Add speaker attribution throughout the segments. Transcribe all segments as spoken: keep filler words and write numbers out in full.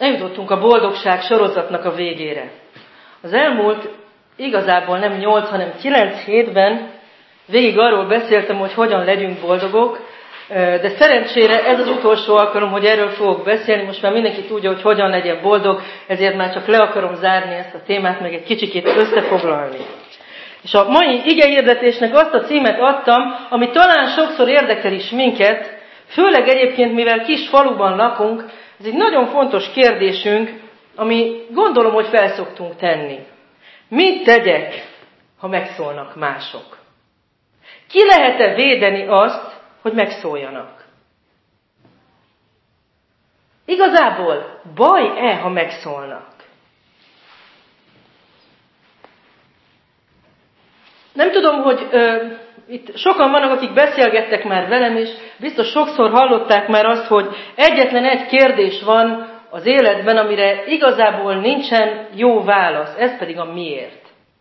Speaker 1: Eljutottunk a boldogság sorozatnak a végére. Az elmúlt igazából nem nyolc, hanem kilenc hétben végig arról beszéltem, hogy hogyan legyünk boldogok, de szerencsére ez az utolsó alkalom, hogy erről fogok beszélni. Most már mindenki tudja, hogy hogyan legyen boldog, ezért már csak le akarom zárni ezt a témát, meg egy kicsikét összefoglalni. És a mai igehirdetésnek azt a címet adtam, ami talán sokszor érdekel is minket, főleg egyébként, mivel kis faluban lakunk, ez egy nagyon fontos kérdésünk, ami gondolom, hogy fel szoktunk tenni. Mit tegyek, ha megszólnak mások? Ki lehet-e védeni azt, hogy megszóljanak? Igazából baj-e, ha megszólnak? Nem tudom, hogy ö, itt sokan vannak, akik beszélgettek már velem, és biztos sokszor hallották már azt, hogy egyetlen egy kérdés van az életben, amire igazából nincsen jó válasz, ez pedig a miért.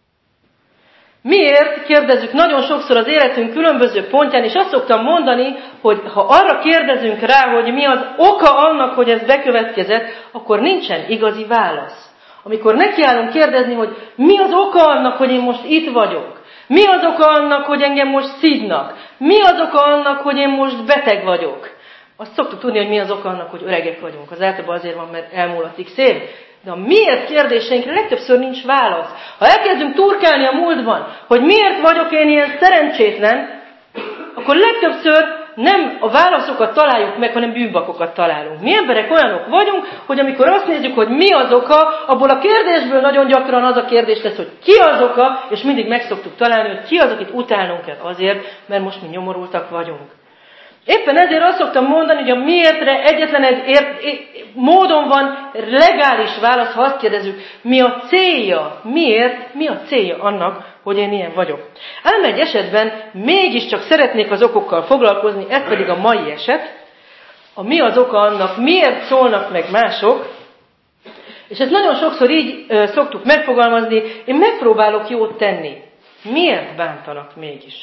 Speaker 1: Miért? Kérdezzük nagyon sokszor az életünk különböző pontján, és azt szoktam mondani, hogy ha arra kérdezünk rá, hogy mi az oka annak, hogy ez bekövetkezett, akkor nincsen igazi válasz. Amikor nekiállunk kérdezni, hogy mi az oka annak, hogy én most itt vagyok, mi az oka annak, hogy engem most szidnak, mi az oka annak, hogy én most beteg vagyok, azt szoktuk tudni, hogy mi az oka annak, hogy öregek vagyunk. Az általában azért van, mert elmúlt x év. De a miért kérdéseinkre legtöbbször nincs válasz. Ha elkezdünk turkálni a múltban, hogy miért vagyok én ilyen szerencsétlen, akkor legtöbbször nem a válaszokat találjuk meg, hanem bűnbakokat találunk. Mi emberek olyanok vagyunk, hogy amikor azt nézzük, hogy mi az oka, abból a kérdésből nagyon gyakran az a kérdés lesz, hogy ki az oka, és mindig meg szoktuk találni, hogy ki az, akit utálnunk kell azért, mert most mi nyomorultak vagyunk. Éppen ezért azt szoktam mondani, hogy a miértre egyetlen egy ért, módon van legális válasz, ha azt kérdezzük, mi a célja, miért, mi a célja annak, hogy én ilyen vagyok. Ám egy esetben mégiscsak szeretnék az okokkal foglalkozni, ez pedig a mai eset. A mi az oka annak, miért szólnak meg mások, és ezt nagyon sokszor így ö, szoktuk megfogalmazni, én megpróbálok jót tenni. Miért bántanak mégis?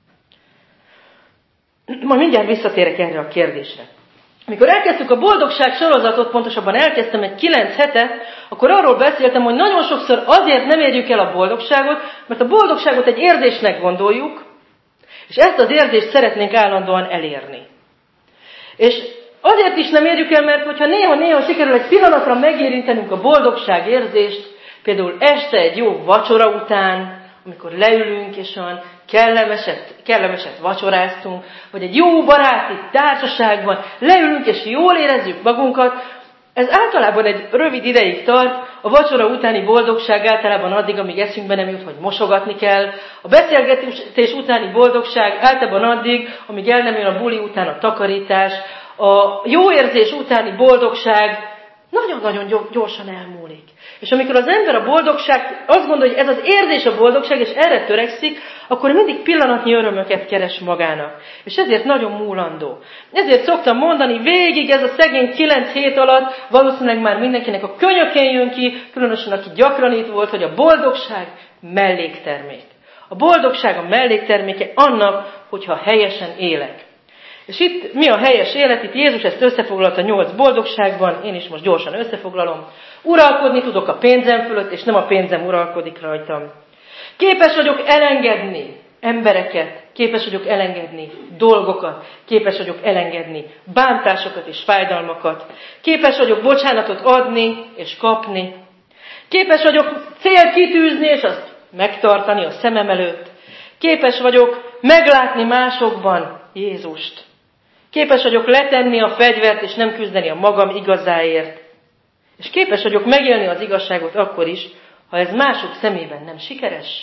Speaker 1: Majd mindjárt visszatérek erre a kérdésre. Amikor elkezdtük a boldogság sorozatot, pontosabban elkezdtem egy kilenc hete, akkor arról beszéltem, hogy nagyon sokszor azért nem érjük el a boldogságot, mert a boldogságot egy érzésnek gondoljuk, és ezt az érzést szeretnénk állandóan elérni. És azért is nem érjük el, mert hogyha néha-néha sikerül egy pillanatra megérintenünk a boldogság érzést, például este egy jó vacsora után, amikor leülünk, és olyan kellemeset, kellemeset vacsoráztunk, vagy egy jó baráti társaságban leülünk, és jól érezzük magunkat, ez általában egy rövid ideig tart, a vacsora utáni boldogság általában addig, amíg eszünkbe nem jut, hogy mosogatni kell, a beszélgetés utáni boldogság általában addig, amíg el nem jön a buli után a takarítás, a jó érzés utáni boldogság nagyon-nagyon gyorsan elmúlik. És amikor az ember a boldogság, azt gondolja, hogy ez az érzés a boldogság, és erre törekszik, akkor mindig pillanatnyi örömöket keres magának. És ezért nagyon múlandó. Ezért szoktam mondani, végig ez a szegény kilenc hét alatt valószínűleg már mindenkinek a könyökén jön ki, különösen aki gyakran itt volt, hogy a boldogság melléktermék. A boldogság a mellékterméke annak, hogyha helyesen élek. És itt mi a helyes élet? Itt Jézus ezt összefoglalta nyolc boldogságban, én is most gyorsan összefoglalom. Uralkodni tudok a pénzem fölött, és nem a pénzem uralkodik rajtam. Képes vagyok elengedni embereket, képes vagyok elengedni dolgokat, képes vagyok elengedni bántásokat és fájdalmakat. Képes vagyok bocsánatot adni és kapni. Képes vagyok célt kitűzni, és azt megtartani a szemem előtt. Képes vagyok meglátni másokban Jézust. Képes vagyok letenni a fegyvert, és nem küzdeni a magam igazáért. És képes vagyok megélni az igazságot akkor is, ha ez mások szemében nem sikeres.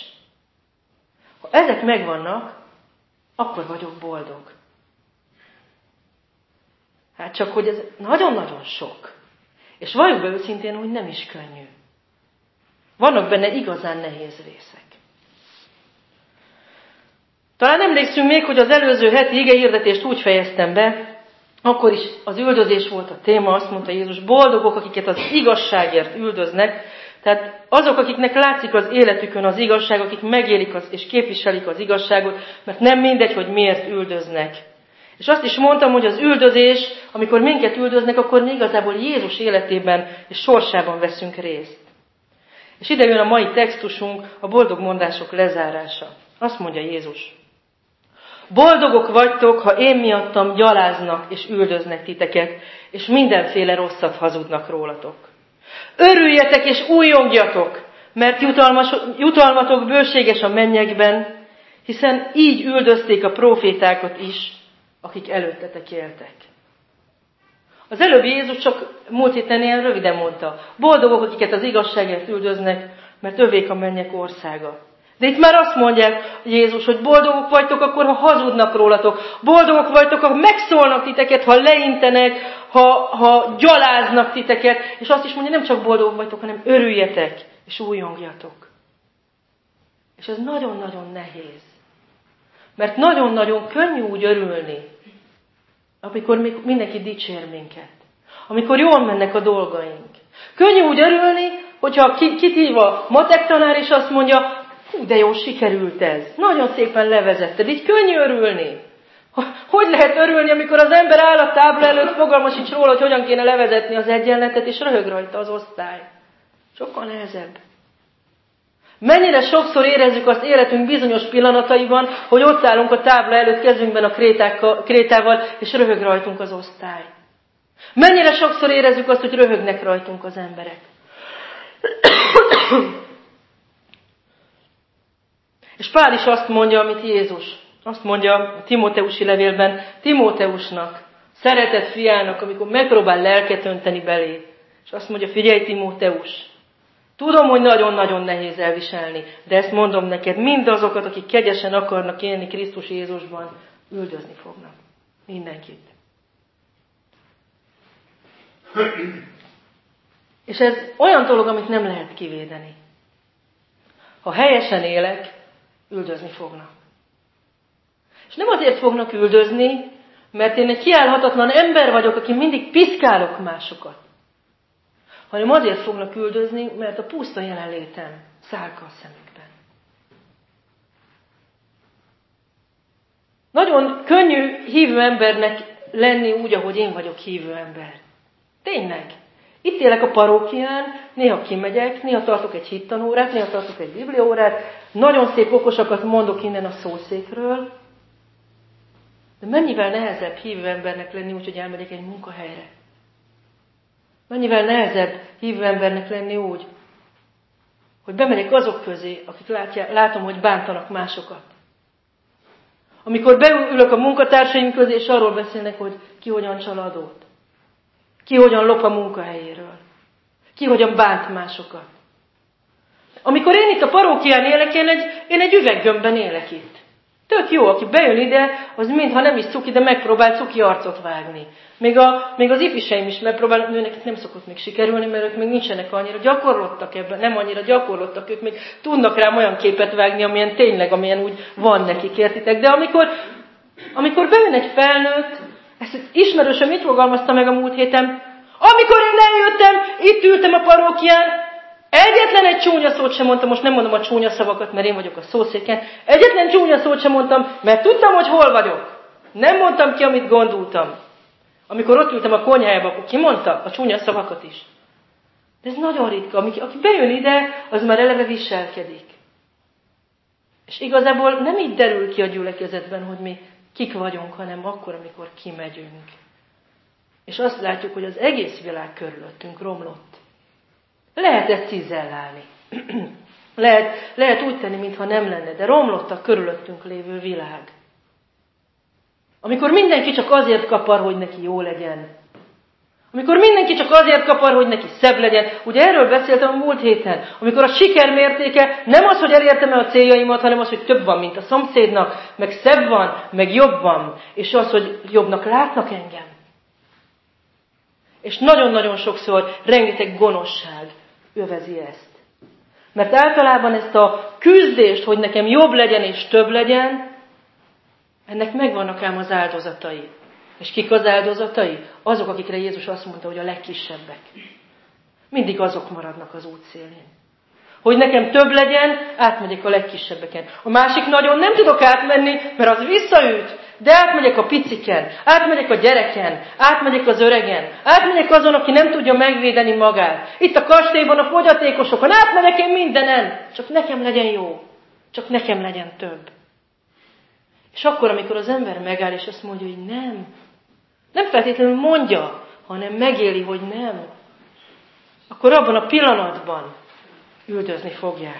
Speaker 1: Ha ezek megvannak, akkor vagyok boldog. Hát csak, hogy ez nagyon-nagyon sok. És valljuk be őszintén, hogy nem is könnyű. Vannak benne igazán nehéz részek. Talán emlékszünk még, hogy az előző heti igehirdetést úgy fejeztem be, akkor is az üldözés volt a téma, azt mondta Jézus, boldogok, akiket az igazságért üldöznek, tehát azok, akiknek látszik az életükön az igazság, akik megélik az, és képviselik az igazságot, mert nem mindegy, hogy miért üldöznek. És azt is mondtam, hogy az üldözés, amikor minket üldöznek, akkor mi igazából Jézus életében és sorsában veszünk részt. És ide jön a mai textusunk, a boldog mondások lezárása. Azt mondja Jézus. Boldogok vagytok, ha én miattam gyaláznak és üldöznek titeket, és mindenféle rosszat hazudnak rólatok. Örüljetek és újjongjatok, mert jutalmas, jutalmatok bőséges a mennyekben, hiszen így üldözték a prófétákat is, akik előttetek éltek. Az előbb Jézus csak múlt héten ilyen röviden mondta. Boldogok, akiket az igazságért üldöznek, mert övék a mennyek országa. De itt már azt mondják Jézus, hogy boldogok vagytok akkor, ha hazudnak rólatok. Boldogok vagytok, ha megszólnak titeket, ha leintenek, ha, ha gyaláznak titeket. És azt is mondja, nem csak boldogok vagytok, hanem örüljetek és újjongjatok. És ez nagyon-nagyon nehéz. Mert nagyon-nagyon könnyű úgy örülni, amikor mindenki dicsér minket. Amikor jól mennek a dolgaink. Könnyű úgy örülni, hogyha kitív a matek tanár, és azt mondja, hú, de jó, sikerült ez. Nagyon szépen levezetted. Így könnyű örülni. Hogy lehet örülni, amikor az ember áll a tábla előtt, fogalma sincs róla, hogy hogyan kéne levezetni az egyenletet, és röhög rajta az osztály. Sokkal nehezebb. Mennyire sokszor érezzük azt életünk bizonyos pillanataiban, hogy ott állunk a tábla előtt kezünkben a krétával, és röhög rajtunk az osztály. Mennyire sokszor érezzük azt, hogy röhögnek rajtunk az emberek. És Pál is azt mondja, amit Jézus. Azt mondja a Timóteusi levélben Timóteusnak, szeretett fiának, amikor megpróbál lelket önteni belé. És azt mondja, figyelj Timóteus, tudom, hogy nagyon-nagyon nehéz elviselni, de ezt mondom neked, mindazokat, akik kegyesen akarnak élni Krisztus Jézusban, üldözni fognak. Mindenkit. És ez olyan dolog, amit nem lehet kivédeni. Ha helyesen élek, üldözni fognak. És nem azért fognak üldözni, mert én egy kiállhatatlan ember vagyok, aki mindig piszkálok másokat, hanem azért fognak üldözni, mert a puszta jelenlétem szálka a szemükben. Nagyon könnyű hívő embernek lenni úgy, ahogy én vagyok hívő ember. Tényleg. Itt élek a parókián, néha kimegyek, néha tartok egy hittanórát, néha tartok egy bibliaórát, nagyon szép okosakat mondok innen a szószékről, de mennyivel nehezebb hívő embernek lenni úgy, hogy elmegyek egy munkahelyre. Mennyivel nehezebb hívő embernek lenni úgy, hogy bemegyek azok közé, akik látják, látom, hogy bántanak másokat. Amikor beülök a munkatársaim közé, és arról beszélnek, hogy ki hogyan csal adót. Ki hogyan lop a munkahelyéről. Ki hogyan bánt másokat. Amikor én itt a parókián élek, én egy, én egy üveggömbben élek itt. Tök jó, aki bejön ide, az mintha nem is cuki, de megpróbál cuki arcot vágni. Még, a, még az ifiseim is megpróbálnak, nőnek nem szokott még sikerülni, mert ők még nincsenek annyira gyakorlottak ebben, nem annyira gyakorlottak, ők még tudnak rám olyan képet vágni, amilyen tényleg, amilyen úgy van nekik, értitek. De amikor, amikor bejön egy felnőtt, ezt ismerősen mit fogalmazta meg a múlt héten, amikor én eljöttem, itt ültem a parókián, egyetlen egy csúnya szót sem mondtam, most nem mondom a csúnya szavakat, mert én vagyok a szószéken, egyetlen csúnya szót sem mondtam, mert tudtam, hogy hol vagyok. Nem mondtam ki, amit gondoltam. Amikor ott ültem a konyhájába, akkor kimondta a csúnya szavakat is. De ez nagyon ritka. Aki bejön ide, az már eleve viselkedik. És igazából nem így derül ki a gyülekezetben, hogy mi kik vagyunk, hanem akkor, amikor kimegyünk. És azt látjuk, hogy az egész világ körülöttünk romlott. Lehet ezt cizellálni. lehet, lehet úgy tenni, mintha nem lenne, de romlott a körülöttünk lévő világ. Amikor mindenki csak azért kapar, hogy neki jó legyen. Amikor mindenki csak azért kapar, hogy neki szebb legyen. Ugye erről beszéltem a múlt héten. Amikor a siker mértéke nem az, hogy elértem el a céljaimat, hanem az, hogy több van, mint a szomszédnak, meg szebb van, meg jobb van. És az, hogy jobbnak látnak engem. És nagyon-nagyon sokszor rengeteg gonoszság övezi ezt. Mert általában ezt a küzdést, hogy nekem jobb legyen és több legyen, ennek megvannak ám az áldozatai. És kik az áldozatai? Azok, akikre Jézus azt mondta, hogy a legkisebbek. Mindig azok maradnak az útszélén. Hogy nekem több legyen, átmegyek a legkisebbeken. A másik nagyon nem tudok átmenni, mert az visszaüt. De átmegyek a piciken, átmegyek a gyereken, átmegyek az öregen, átmegyek azon, aki nem tudja megvédeni magát. Itt a kastélyban, a fogyatékosokon, átmegyek én mindenen. Csak nekem legyen jó. Csak nekem legyen több. És akkor, amikor az ember megáll, és azt mondja, hogy nem. Nem feltétlenül mondja, hanem megéli, hogy nem. Akkor abban a pillanatban üldözni fogják.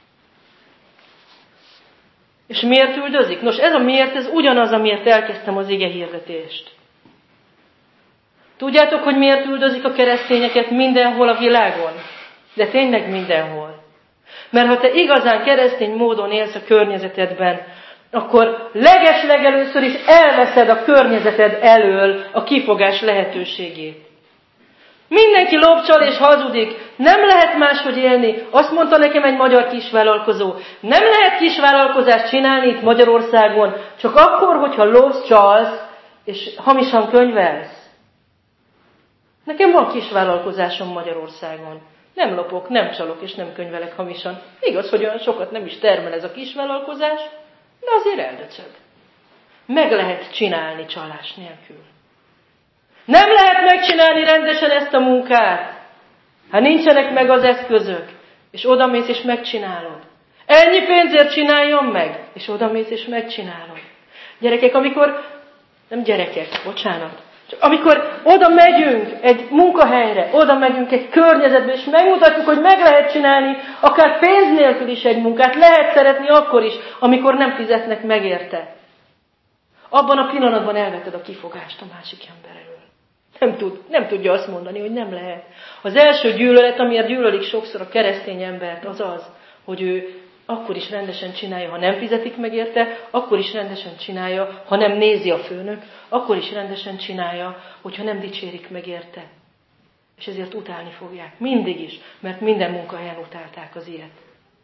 Speaker 1: És miért üldözik? Nos, ez a miért, ez ugyanaz, amiért elkezdtem az ige hirdetést. Tudjátok, hogy miért üldözik a keresztényeket mindenhol a világon? De tényleg mindenhol. Mert ha te igazán keresztény módon élsz a környezetedben, akkor legeslegelőször is elveszed a környezeted elől a kifogás lehetőségét. Mindenki lopcsal és hazudik. Nem lehet máshogy élni. Azt mondta nekem egy magyar kisvállalkozó. Nem lehet kisvállalkozást csinálni itt Magyarországon, csak akkor, hogyha lopsz, csalsz, és hamisan könyvelsz. Nekem van kisvállalkozásom Magyarországon. Nem lopok, nem csalok, és nem könyvelek hamisan. Igaz, hogy olyan sokat nem is termel ez a kisvállalkozás, de azért eldöcög. Meg lehet csinálni csalás nélkül. Nem lehet megcsinálni rendesen ezt a munkát, ha nincsenek meg az eszközök, és odamész és megcsinálod. Ennyi pénzért csináljon meg, és odamész és megcsinálod. Gyerekek, amikor, nem gyerekek, bocsánat, csak amikor oda megyünk egy munkahelyre, oda megyünk egy környezetbe, és megmutatjuk, hogy meg lehet csinálni, akár pénz nélkül is egy munkát, lehet szeretni akkor is, amikor nem fizetnek meg érte. Abban a pillanatban elveted a kifogást a másik ember elől. Nem, tud, nem tudja azt mondani, hogy nem lehet. Az első gyűlölet, amiért gyűlölik sokszor a keresztény embert, az az, hogy ő akkor is rendesen csinálja, ha nem fizetik meg érte, akkor is rendesen csinálja, ha nem nézi a főnök, akkor is rendesen csinálja, hogyha nem dicsérik meg érte. És ezért utálni fogják. Mindig is, mert minden munkahelyen utálták az ilyet.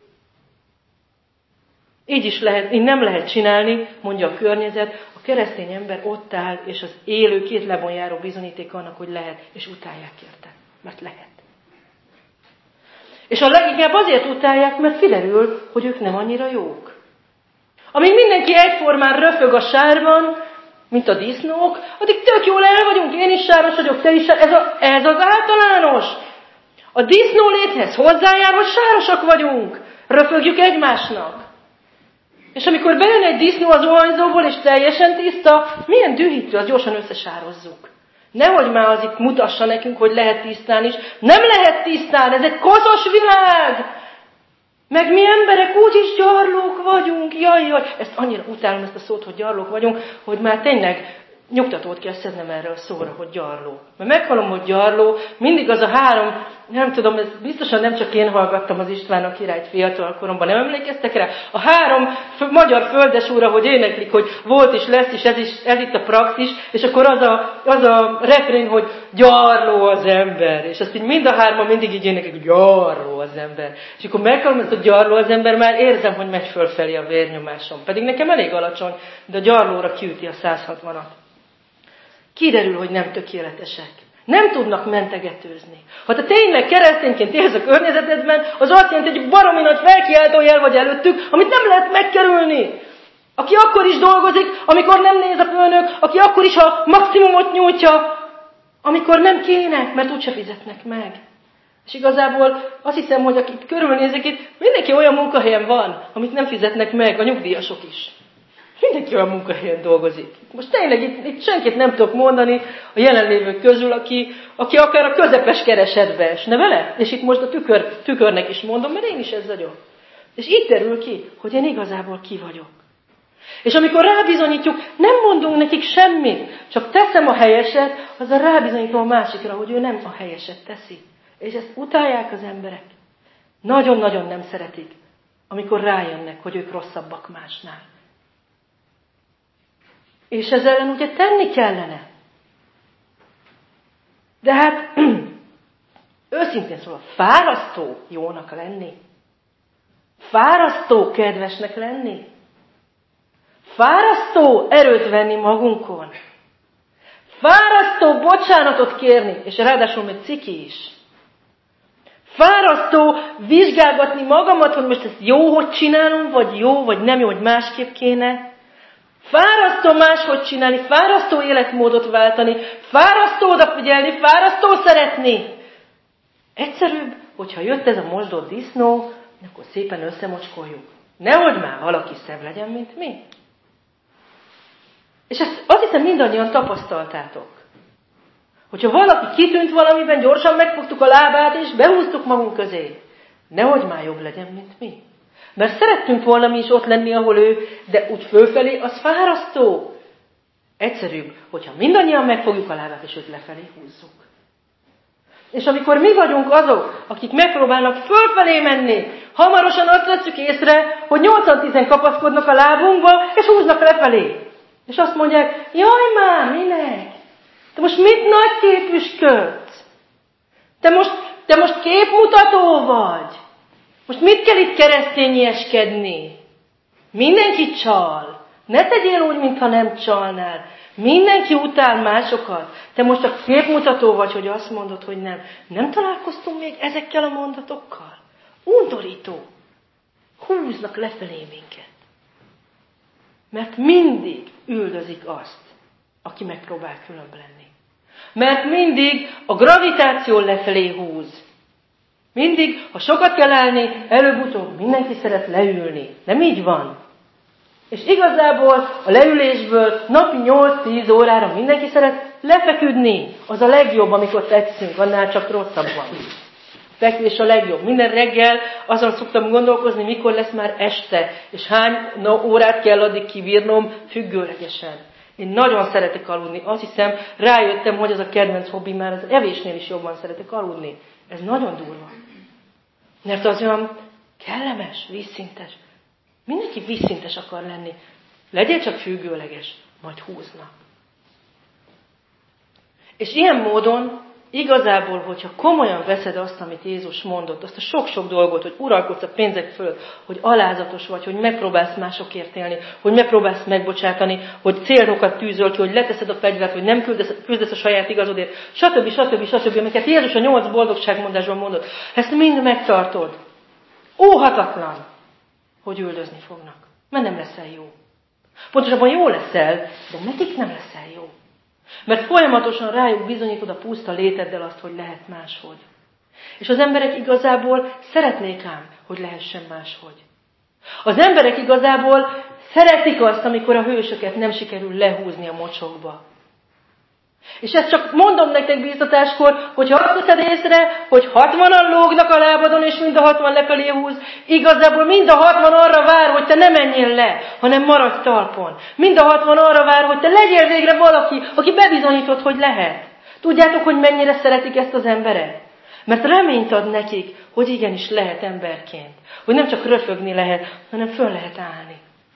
Speaker 1: Így is lehet, így nem lehet csinálni, mondja a környezet, a keresztény ember ott áll, és az élő két lábon járó bizonyíték annak, hogy lehet, és utálják érte, mert lehet. És a leginkább azért utálják, mert kiderül, hogy ők nem annyira jók. Amíg mindenki egyformán röfög a sárban, mint a disznók, addig tök jól el vagyunk, én is sáros vagyok, te is sáros. Ez, a, ez az általános. A disznó léthez hozzájár, hogy sárosak vagyunk. Röfögjük egymásnak. És amikor bejön egy disznó az zuhanyzóból, és teljesen tiszta, milyen dühítő, az gyorsan összesározzuk. Nehogy már az itt mutassa nekünk, hogy lehet tisztán is. Nem lehet tisztán, ez egy koszos világ! Meg mi emberek úgyis gyarlók vagyunk, jaj, jaj. Ezt annyira utálom, ezt a szót, hogy gyarlók vagyunk, hogy már tényleg nyugtatót kell szednem erre a szóra, hogy gyarló. Mert meghallom, hogy gyarló, mindig az a három, nem tudom, ez biztosan nem csak én hallgattam az István a királyt fiatal koromban, nem emlékeztek rá? A három f- magyar földesúra, hogy éneklik, hogy volt is, lesz is, ez, is, ez itt a praxis, és akkor az a, az a refrén, hogy gyarló az ember. És azt így mind a hárman mindig így éneklik, hogy gyarló az ember. És akkor meghallom ezt a gyarló az ember, már érzem, hogy megy fölfelé a vérnyomásom. Pedig nekem elég alacsony, de a gyarlóra kiüti a száz hatvanat. Kiderül, hogy nem tökéletesek. Nem tudnak mentegetőzni. Ha te tényleg keresztényként élsz a környezetedben, az azt jelenti, hogy baromi nagy felkiáltójel vagy előttük, amit nem lehet megkerülni. Aki akkor is dolgozik, amikor nem néz a főnök, aki akkor is a maximumot nyújtja, amikor nem kéne, mert úgyse fizetnek meg. És igazából azt hiszem, hogy akik körülnézek itt, mindenki olyan munkahelyen van, amit nem fizetnek meg, a nyugdíjasok is. Mindenki olyan munkahelyen dolgozik. Most tényleg itt, itt senkit nem tudok mondani a jelenlévők közül, aki, aki akár a közepes keresetbe esne vele. És itt most a tükör, tükörnek is mondom, mert én is ez vagyok. És itt derül ki, hogy én igazából ki vagyok. És amikor rábizonyítjuk, nem mondunk nekik semmit, csak teszem a helyeset, az a rábizonyító a másikra, hogy ő nem a helyeset teszi. És ezt utálják az emberek. Nagyon-nagyon nem szeretik, amikor rájönnek, hogy ők rosszabbak másnál. És ezzel ellen ugye tenni kellene. De hát, őszintén szóval, fárasztó jónak lenni. Fárasztó kedvesnek lenni. Fárasztó erőt venni magunkon. Fárasztó bocsánatot kérni, és ráadásul még ciki is. Fárasztó vizsgálgatni magamat, hogy most ezt jó, hogy csinálom, vagy jó, vagy nem jó, hogy másképp kéne. Fárasztó máshogy csinálni, fárasztó életmódot váltani, fárasztó odafigyelni, fárasztó szeretni. Egyszerűbb, hogyha jött ez a mosdott disznó, akkor szépen összemocskoljuk. Nehogy már valaki szebb legyen, mint mi. És ezt azt hiszem mindannyian tapasztaltátok. Hogyha valaki kitűnt valamiben, gyorsan megfogtuk a lábát, és behúztuk magunk közé. Nehogy már jobb legyen, mint mi. Mert szerettünk volna mi is ott lenni, ahol ő, de úgy fölfelé, az fárasztó. Egyszerűbb, hogyha mindannyian megfogjuk a lábát, és őt lefelé húzzuk. És amikor mi vagyunk azok, akik megpróbálnak fölfelé menni, hamarosan azt vesszük észre, hogy nyolcan-tízen kapaszkodnak a lábunkba, és húznak lefelé. És azt mondják, jaj már, minek? Te most mit nagy képüsködsz? Te most, te most képmutató vagy? Most mit kell itt keresztényieskedni? Mindenki csal. Ne tegyél úgy, mintha nem csalnál. Mindenki utál másokat. Te most a képmutató vagy, hogy azt mondod, hogy nem. Nem találkoztunk még ezekkel a mondatokkal? Undorító. Húznak lefelé minket. Mert mindig üldözik azt, aki megpróbál különb lenni. Mert mindig a gravitáció lefelé húz. Mindig, ha sokat kell állni, előbb-utóbb mindenki szeret leülni. Nem így van? És igazából a leülésből napi nyolc-tíz órára mindenki szeret lefeküdni. Az a legjobb, amikor fekszünk, annál csak rosszabb van. Fekvés a legjobb. Minden reggel azon szoktam gondolkozni, mikor lesz már este, és hány órát kell addig kibírnom függőlegesen. Én nagyon szeretek aludni. Azt hiszem, rájöttem, hogy az a kedvenc hobbi, már az evésnél is jobban szeretek aludni. Ez nagyon durva. Mert az olyan kellemes, vízszintes. Mindenki vízszintes akar lenni. Legyél csak függőleges, majd húzna. És ilyen módon igazából, hogyha komolyan veszed azt, amit Jézus mondott, azt a sok-sok dolgot, hogy uralkodsz a pénzek fölött, hogy alázatos vagy, hogy megpróbálsz másokért élni, hogy megpróbálsz megbocsátani, hogy célokat tűzöl ki, hogy leteszed a fegyvert, hogy nem küldesz, küzdesz a saját igazodért, stb. stb. stb. Amiket Jézus a nyolc boldogságmondásban mondott. Ezt mind megtartod. Óhatatlan, hogy üldözni fognak. Mert nem leszel jó. Pontosabban jó leszel, de nekik nem leszel jó. Mert folyamatosan rájuk bizonyítod a puszta léteddel azt, hogy lehet máshogy. És az emberek igazából szeretnék ám, hogy lehessen máshogy. Az emberek igazából szeretik azt, amikor a hősöket nem sikerül lehúzni a mocsokba. És ezt csak mondom nektek bíztatáskor, hogy ha azt veszed észre, hogy hatvanan lógnak a lábadon, és mind a hatvan lefelé húz, igazából mind a hatvan arra vár, hogy te ne menjél le, hanem maradj talpon. Mind a hatvan arra vár, hogy te legyél végre valaki, aki bebizonyítod, hogy lehet. Tudjátok, hogy mennyire szeretik ezt az emberek? Mert reményt ad nekik, hogy igenis lehet emberként. Hogy nem csak röfögni lehet, hanem föl lehet állni.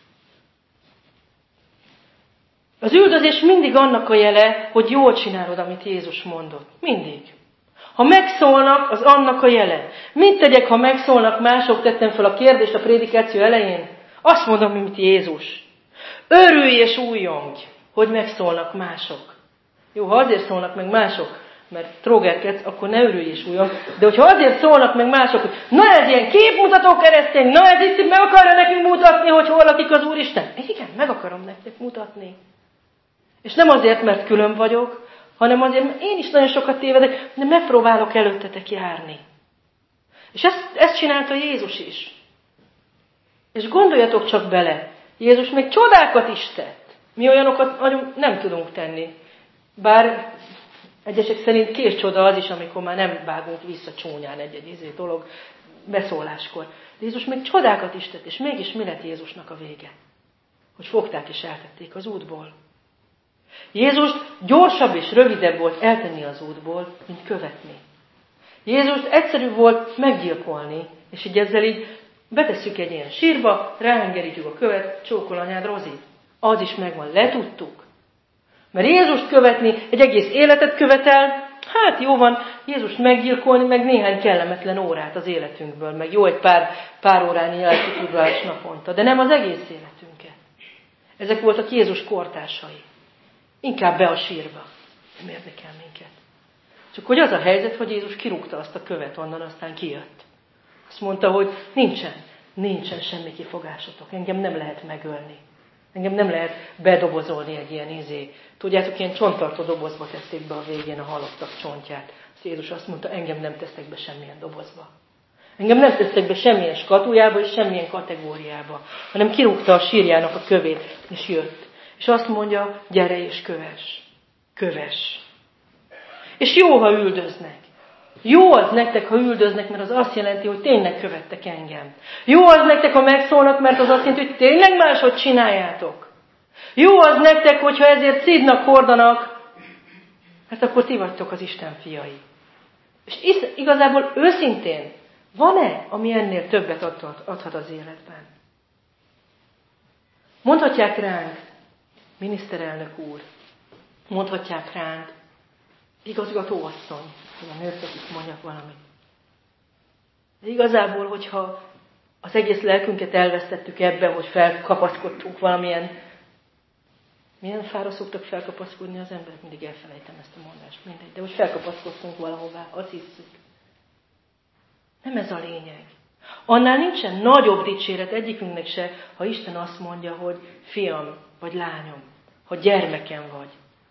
Speaker 1: Az üldözés mindig annak a jele, hogy jól csinálod, amit Jézus mondott. Mindig. Ha megszólnak, az annak a jele. Mit tegyek, ha megszólnak mások? Tettem fel a kérdést a prédikáció elején. Azt mondom, mint Jézus. Örülj és újjongj, hogy megszólnak mások. Jó, ha azért szólnak meg mások, mert trógerkedsz, akkor ne örülj és újjongj. De hogyha azért szólnak meg mások, hogy na ez ilyen képmutató keresztény, na ez itt meg akarja nekünk mutatni, hogy hol lakik az Úristen. Igen, meg akarom nektek mutatni. És nem azért, mert külön vagyok, hanem azért, mert én is nagyon sokat tévedek, de megpróbálok előttetek járni. És ezt, ezt csinálta Jézus is. És gondoljatok csak bele, Jézus még csodákat is tett. Mi olyanokat nagyon nem tudunk tenni. Bár egyesek szerint kés csoda az is, amikor már nem vágunk vissza csúnyán egy-egy izé dolog beszóláskor. De Jézus még csodákat is tett, és mégis mi lett Jézusnak a vége? Hogy fogták és eltették az útból. Jézus gyorsabb és rövidebb volt eltenni az útból, mint követni. Jézus egyszerű volt meggyilkolni, és így ezzel így betesszük egy ilyen sírba, ráhengerítjük a követ, csókol anyád Rozi. Az is megvan, letudtuk. Mert Jézust követni egy egész életet követel, hát jó van, Jézust meggyilkolni, meg néhány kellemetlen órát az életünkből, meg jó egy pár, pár órányi lelki tudás naponta, de nem az egész életünket. Ezek voltak Jézus kortársai. Inkább be a sírba. Nem érdekel minket. Csak hogy az a helyzet, hogy Jézus kirúgta azt a követ, onnan aztán kijött. Azt mondta, hogy nincsen, nincsen semmi kifogásotok, engem nem lehet megölni. Engem nem lehet bedobozolni egy ilyen izé. Tudjátok, ilyen csonttartó dobozba tették be a végén a halottak csontját. Azt Jézus azt mondta, engem nem tesztek be semmilyen dobozba. Engem nem tesztek be semmilyen skatujába és semmilyen kategóriába, hanem kirúgta a sírjának a kövét, és jött. És azt mondja, gyere és kövess. Kövess. És jó, ha üldöznek. Jó az nektek, ha üldöznek, mert az azt jelenti, hogy tényleg követtek engem. Jó az nektek, ha megszólnak, mert az azt jelenti, hogy tényleg máshogy csináljátok. Jó az nektek, hogyha ezért szídnak, hordanak, mert akkor ti vagytok az Isten fiai. És igazából őszintén, van-e, ami ennél többet adhat az életben? Mondhatják ránk, miniszterelnök úr, mondhatják ránk, igazgatóasszony, hogy a nők itt mondjak valamit. De igazából, hogyha az egész lelkünket elvesztettük ebbe, hogy felkapaszkodtunk valamilyen, milyen fára szoktak felkapaszkodni az emberek? Mindig elfelejtem ezt a mondást, mindegy. De hogy felkapaszkodtunk valahová, azt hiszük. Nem ez a lényeg. Annál nincsen nagyobb dicséret egyikünknek se, ha Isten azt mondja, hogy fiam vagy lányom, hogy gyermekem vagy.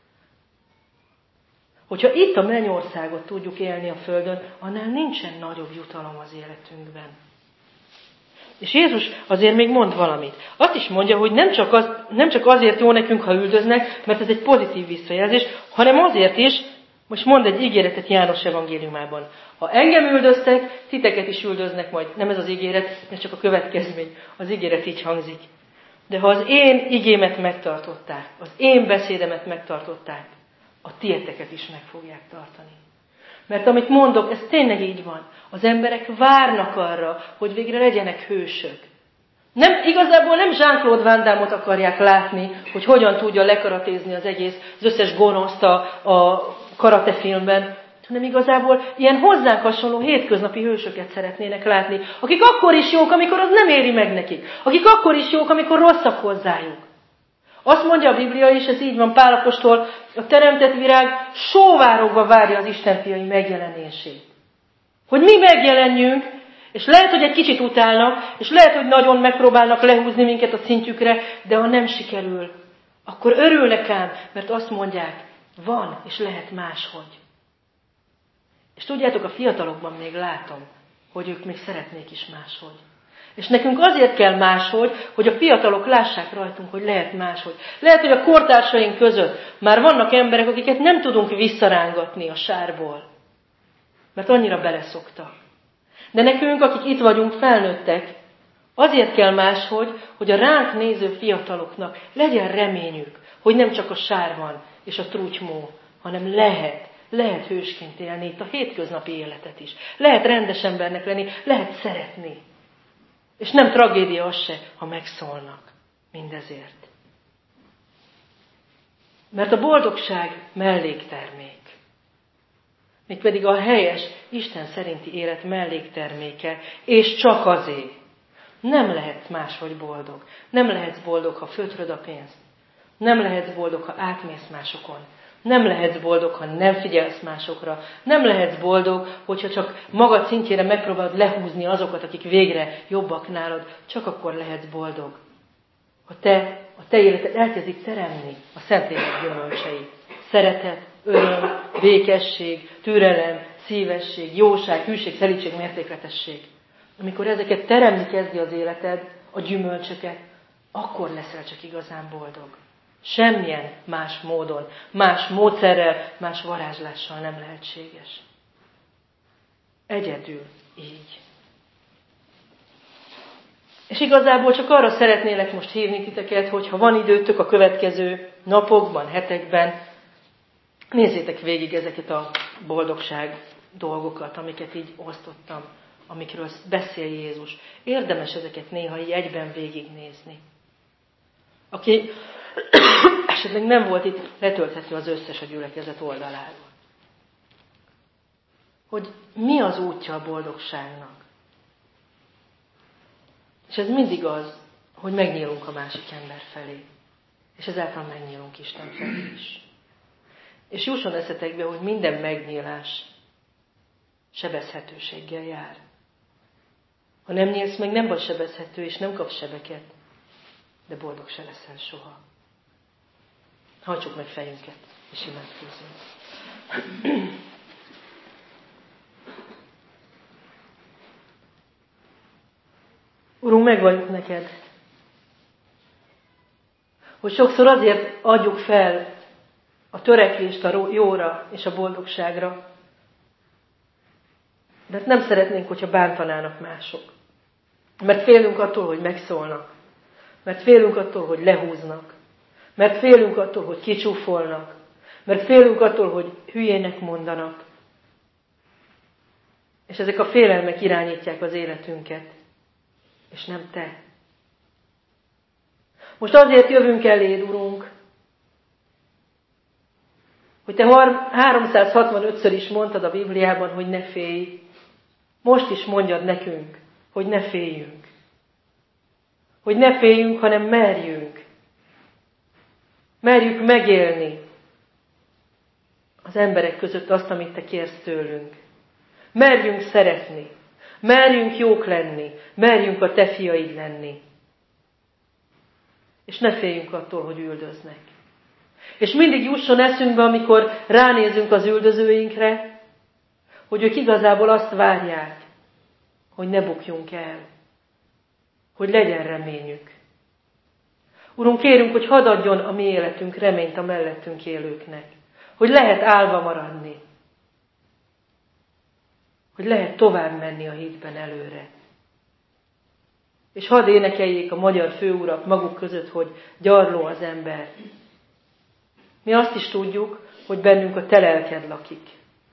Speaker 1: Hogyha itt a mennyországot tudjuk élni a földön, annál nincsen nagyobb jutalom az életünkben. És Jézus azért még mond valamit. Azt is mondja, hogy nem csak, az, nem csak azért jó nekünk, ha üldöznek, mert ez egy pozitív visszajelzés, hanem azért is, most mond egy ígéretet János evangéliumában. Ha engem üldöztek, titeket is üldöznek majd. Nem ez az ígéret, ez csak a következmény. Az ígéret így hangzik. De ha az én igémet megtartották, az én beszédemet megtartották, a tieteket is meg fogják tartani. Mert amit mondok, ez tényleg így van. Az emberek várnak arra, hogy végre legyenek hősök. Nem, igazából nem Jean-Claude Van Damme-ot akarják látni, hogy hogyan tudja lekaratézni az egész, az összes gonoszt a, a karatefilmben, hanem igazából ilyen hozzánk hasonló hétköznapi hősöket szeretnének látni, akik akkor is jók, amikor az nem éri meg nekik. Akik akkor is jók, amikor rosszak hozzájuk. Azt mondja a Biblia, és ez így van, Pál apostol, a teremtett virág sóvárogva várja az Isten fiai megjelenését. Hogy mi megjelenjünk, és lehet, hogy egy kicsit utálnak, és lehet, hogy nagyon megpróbálnak lehúzni minket a szintjükre, de ha nem sikerül, akkor örülnek ám, mert azt mondják, van, és lehet máshogy. És tudjátok, a fiatalokban még látom, hogy ők még szeretnék is máshogy. És nekünk azért kell máshogy, hogy a fiatalok lássák rajtunk, hogy lehet máshogy. Lehet, hogy a kortársaink között már vannak emberek, akiket nem tudunk visszarángatni a sárból. Mert annyira beleszoktak. De nekünk, akik itt vagyunk, felnőttek, azért kell máshogy, hogy a ránk néző fiataloknak legyen reményük, hogy nem csak a sár van és a trutymó, hanem lehet, lehet hősként élni itt a hétköznapi életet is. Lehet rendes embernek lenni, lehet szeretni. És nem tragédia az se, ha megszólnak mindezért. Mert a boldogság melléktermék. Mégpedig a helyes, Isten szerinti élet mellékterméke, és csak azért. Nem lehetsz máshogy boldog. Nem lehetsz boldog, ha fötröd a pénzt. Nem lehetsz boldog, ha átmész másokon. Nem lehetsz boldog, ha nem figyelsz másokra. Nem lehetsz boldog, hogyha csak magad szintjére megpróbálod lehúzni azokat, akik végre jobbak nálad. Csak akkor lehetsz boldog. Ha te, a te életed elkezdik teremni a Szentlélek gyümölcsei. Szeretet, öröm, békesség, türelem, szívesség, jóság, hűség, szelídség, mértékletesség. Amikor ezeket teremni kezdi az életed, a gyümölcsöket, akkor leszel csak igazán boldog. Semmilyen más módon, más módszerrel, más varázslással nem lehetséges. Egyedül így. És igazából csak arra szeretnélek most hívni titeket, hogy ha van időtök a következő napokban, hetekben, nézzétek végig ezeket a boldogság dolgokat, amiket így osztottam, amikről beszél Jézus. Érdemes ezeket néha így egyben végignézni. Aki esetleg nem volt itt, letölthető az összes a gyülekezet oldaláról. Hogy mi az útja a boldogságnak. És ez mindig az, hogy megnyílunk a másik ember felé. És ezáltal megnyílunk Isten felé is. És jusson eszetekbe, hogy minden megnyílás sebezhetőséggel jár. Ha nem nyílsz meg, nem vagy sebezhető, és nem kapsz sebeket. de boldog se leszel soha. Hajtsuk meg fejünket, és imádkozzunk. Urunk, megvalljuk neked, hogy sokszor azért adjuk fel a törekvést a jóra és a boldogságra, de nem szeretnénk, hogyha bántanának mások. Mert félünk attól, hogy megszólnak. Mert félünk attól, hogy lehúznak. Mert félünk attól, hogy kicsúfolnak. Mert félünk attól, hogy hülyének mondanak. És ezek a félelmek irányítják az életünket. És nem te. Most azért jövünk eléd, Urunk, hogy te háromszázhatvanötször is mondtad a Bibliában, hogy ne félj. Most is mondjad nekünk, hogy ne féljünk. Hogy ne féljünk, hanem merjünk. Merjük megélni az emberek között azt, amit te kérsz tőlünk. Merjünk szeretni. Merjünk jók lenni. Merjünk a te fiaid lenni. És ne féljünk attól, hogy üldöznek. És mindig jusson eszünkbe, amikor ránézünk az üldözőinkre, hogy ők igazából azt várják, hogy ne bukjunk el. Hogy legyen reményük. Urunk, kérünk, hogy hadd adjon a mi életünk reményt a mellettünk élőknek. Hogy lehet állva maradni. Hogy lehet tovább menni a hitben előre. És hadd énekeljék a magyar főurak maguk között, hogy gyarló az ember. Mi azt is tudjuk, hogy bennünk a te lelked lakik.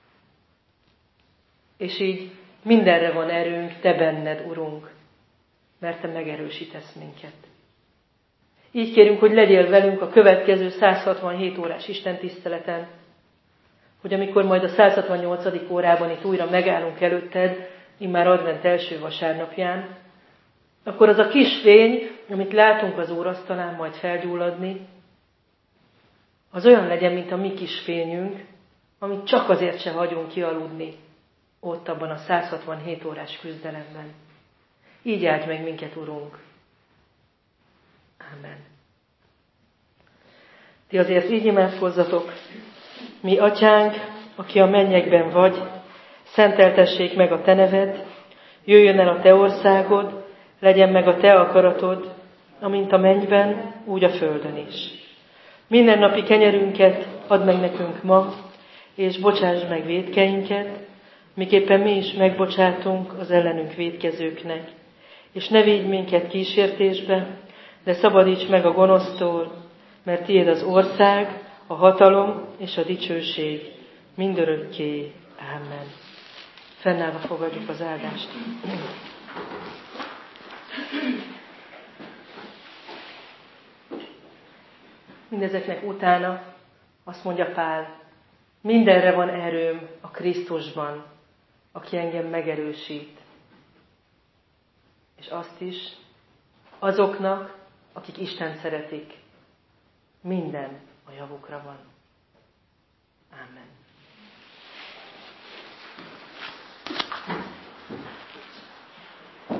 Speaker 1: És így mindenre van erőnk, te benned, Urunk, mert te megerősítesz minket. Így kérünk, hogy legyél velünk a következő száz hatvanhét órás istentiszteleten, hogy amikor majd a száz hatvannyolcadik órában itt újra megállunk előtted, immár advent első vasárnapján, akkor az a kis fény, amit látunk az úrasztalán majd felgyulladni, az olyan legyen, mint a mi kis fényünk, amit csak azért se hagyunk kialudni ott abban a száz hatvanhét órás küzdelemben. Így áldj meg minket, Urunk. Ámen. Ti azért így imádkozzatok. Mi atyánk, aki a mennyekben vagy, szenteltessék meg a te neved, jöjjön el a te országod, legyen meg a te akaratod, amint a mennyben, úgy a földön is. Mindennapi kenyerünket add meg nekünk ma, és bocsásd meg vétkeinket, miképpen mi is megbocsátunk az ellenünk vétkezőknek. És ne védj minket kísértésbe, de szabadíts meg a gonosztól, mert tiéd az ország, a hatalom és a dicsőség mindörökké. Ámen. Fennállva fogadjuk az áldást. Mindezeknek utána azt mondja Pál, mindenre van erőm a Krisztusban, aki engem megerősít. És azt is azoknak, akik Istent szeretik, minden a javukra van. Ámen.